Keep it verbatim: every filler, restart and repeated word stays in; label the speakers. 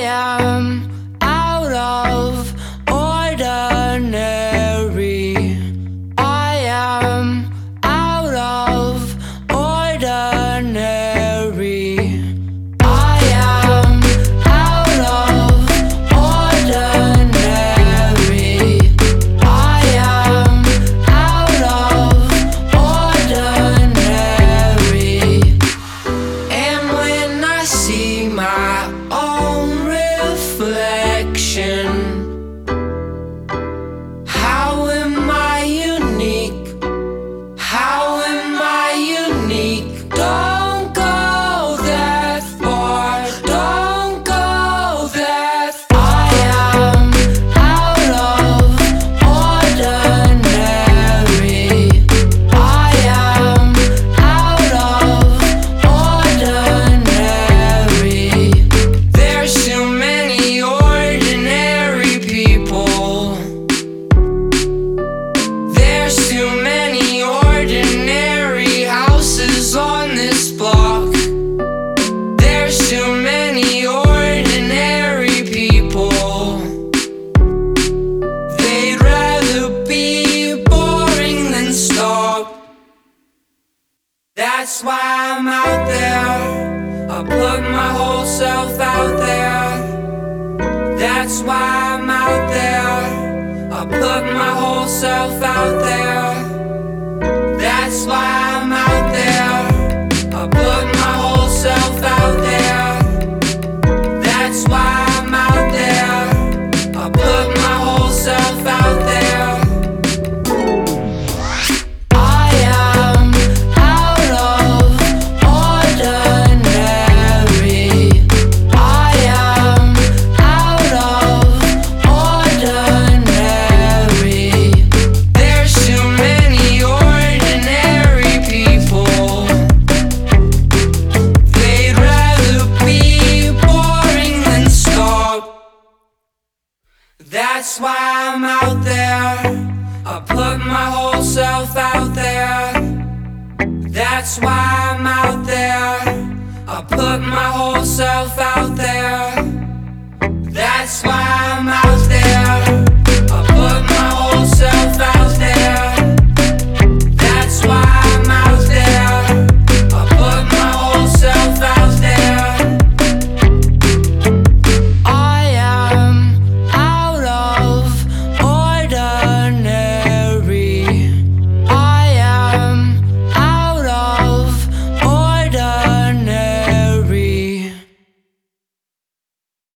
Speaker 1: am out of ordinary. I am out of ordinary. I am out of ordinary. I am out of ordinary. And when I see my own reflection, how am I unique? How am I unique? Don't go that far, don't go that far. I am out of ordinary. I am out of ordinary. There's too many ordinary people. There's too many ordinary houses on this block. There's too many ordinary people. They'd rather be boring than stop. That's why I'm out there. I put my whole self out there. That's why I'm out there. I put my whole self out there. That's why I'm out there. I put my whole self out there. That's why I'm out there. I put my whole self out there. I am out of ordinary. I am out of ordinary. There's too many ordinary people. They'd rather be boring than stop. That's why I'm out there. I put my whole self out there. That's why I'm out there. I put my whole self out there. That's why